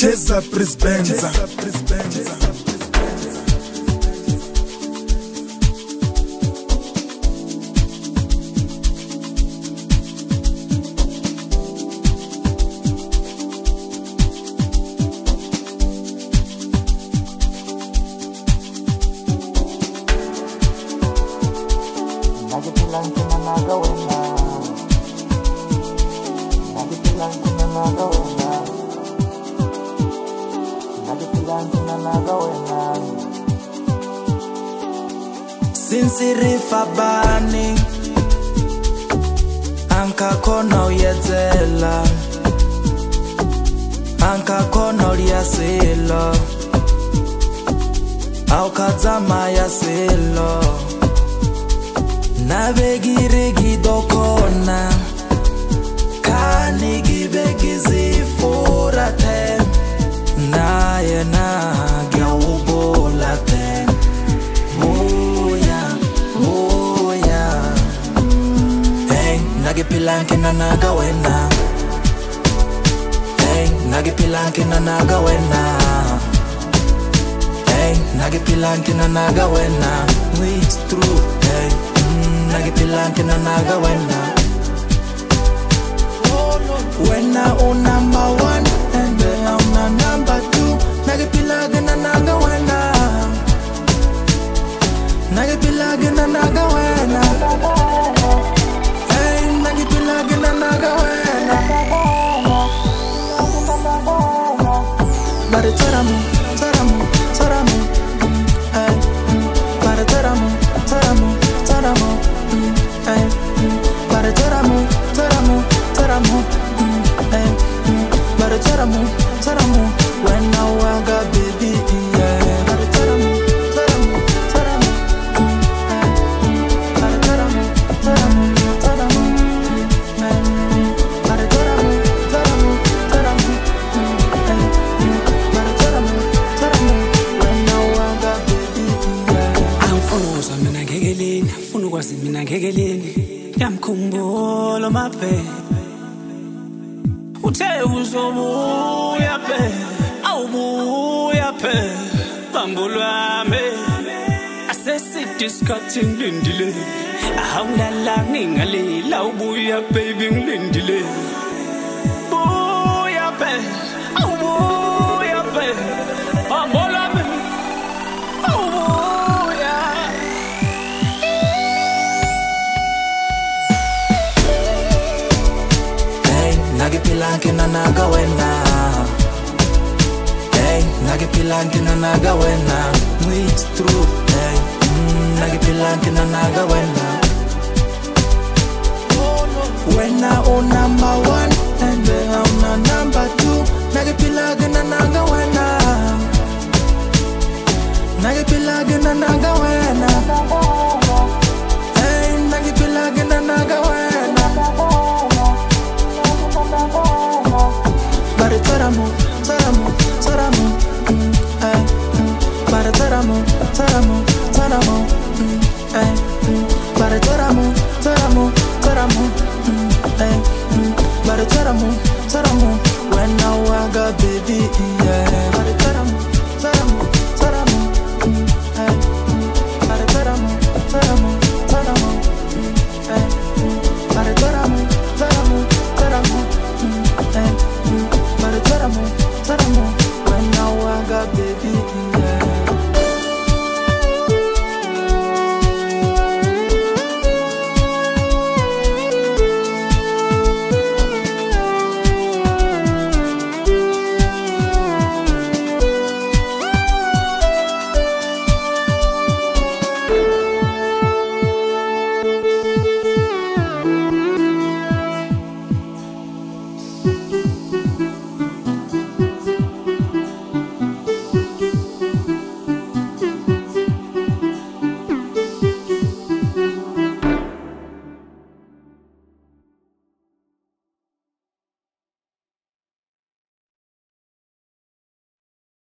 cheza Prisbenza. Sinsirifa bani anka kona uyedzela anka kona uliyasilo aukadzama yasilo nabegirigi dokona kanigibegizifurate naye nagyawubolate nagipilanke na nagawena. Hey, nagipilanke na nagawena. Hey, nagipilanke na nagawena. It's true. Hey, nagipilanke na nagawena. When I'm number one and then I'm number two, nagipilanke na nagawena. Nagipilanke na nagawena. Bare taramu, taramu, taramu, ay. Bare taramu, taramu, taramu, ay. Bare taramu, taramu, taramu, ay. Bare taramu, taramu. When I waga baby, yeah. Bare taramu, taramu, taramu, ay. Bare taramu, taramu, taramu, ay. Bare taramu, taramu, taramu, ay. Mina ngekeleni yamkhumbulo mape uthe uzobuya pe awubuya pe bambulwame asesidiskathi ngilindile awulala ngingalela ubuya baby ngilindile buya pe awubuya pe bambulwame nagipilanke na nagawena. Hey, nagipilanke na nagawena. It's true. Hey, nagipilanke na nagawena. When I'm number one and then I'm number two, nagipilanke na nagawena. Nagipilanke na nagawena. Hey, nagipilanke na nagawena. Bare taramu.